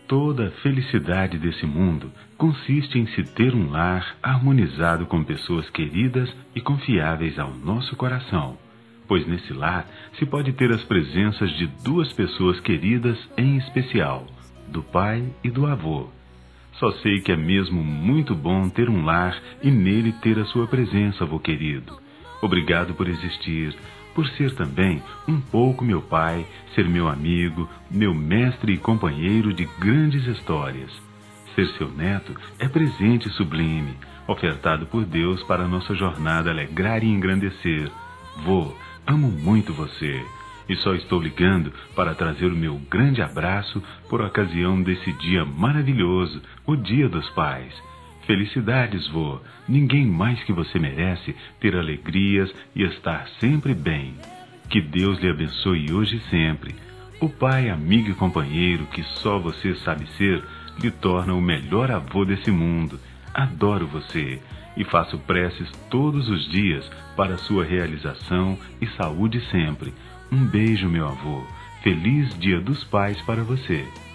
Toda a felicidade desse mundo consiste em se ter um lar harmonizado com pessoas queridas e confiáveis ao nosso coração, pois nesse lar se pode ter as presenças de duas pessoas queridas em especial, do pai e do avô. Só sei que é mesmo muito bom ter um lar e nele ter a sua presença, avô querido. Obrigado por existir, por ser também um pouco meu pai, ser meu amigo, meu mestre e companheiro de grandes histórias. Ser seu neto é presente sublime, ofertado por Deus para nossa jornada alegrar e engrandecer. Vô, amo muito você. E só estou ligando para trazer o meu grande abraço por ocasião desse dia maravilhoso, o Dia dos Pais. Felicidades, vô. Ninguém mais que você merece ter alegrias e estar sempre bem. Que Deus lhe abençoe hoje e sempre. O pai, amigo e companheiro que só você sabe ser, lhe torna o melhor avô desse mundo. Adoro você e faço preces todos os dias para sua realização e saúde sempre. Um beijo, meu avô. Feliz Dia dos Pais para você.